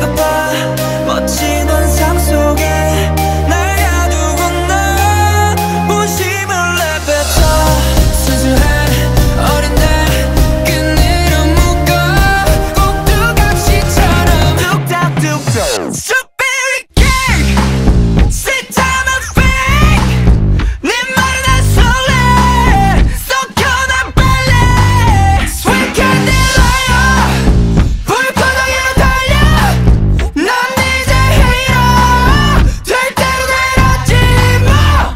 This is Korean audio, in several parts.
이것 봐 멋진 환상 속에 날 가두고 넌 본심을 내뱉어 순수한 어린 날 끈으로 묶어 꼭두각시처럼 뚝딱뚝딱 Strawberry cake Sit down and fake 네 말은 안 설레 썩혀 난 빨래 Sweet candy liar 불꽃덩이로 달려 넌 이제 hero 될 대로 되었지 뭐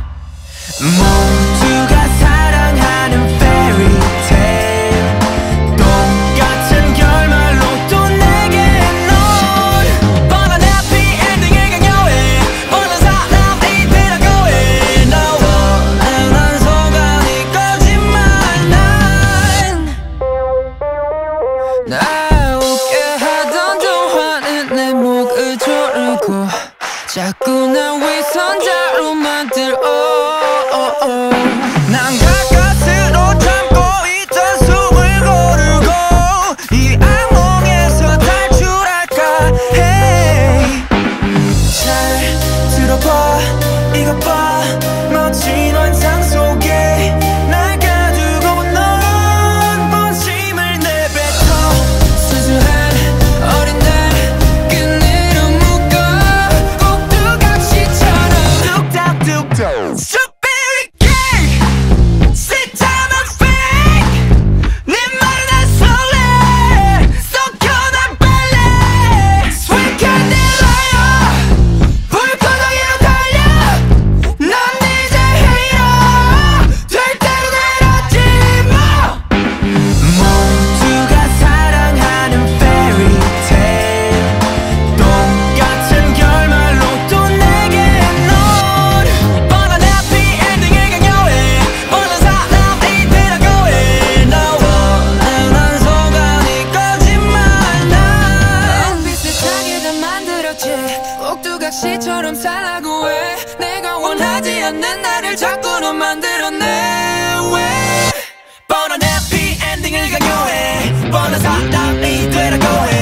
모두가 사랑하는 fairy tale 똑같은 결말로 또 내게 넌 뻔한 happy ending을 강요해 뻔한 사람 이대라고 해 너 원하는 소감이 거짓말 날 웃게 하던 동화는 내 목을 조르고 자꾸 날 위선자로 만들어 난 가까스로 참고 있던 숨을 고르고 이 악몽에서 탈출할까 해 잘 들어봐 이것 봐 멋진 환상 속에 날 가두고 넌 본심을 내뱉어 순수한 어린 날 끈으로 묶어 꼭두각시처럼 뚝딱뚝딱 Strawberry cake Sit down and fake 네 말은 안 설레 썩혀 난 빨래 Sweet candy liar 불꽃덩이로 달려 넌 이제 hero 될 대로 되었지 뭐 모두가 사랑하는 fairy tale 똑같은 결말로 또 내게 넌 뻔한 happy ending을 강요해 뻔한 사람 이대라고 해 너 원하는 소감이 거짓말 난 비슷하게 다 만들었지 꼭두각시처럼 살라고 해 내가 원하지 않는 나를 자꾸 너 만들어내 왜 뻔한 happy ending을 강요해 뻔한 사람이 되라고 해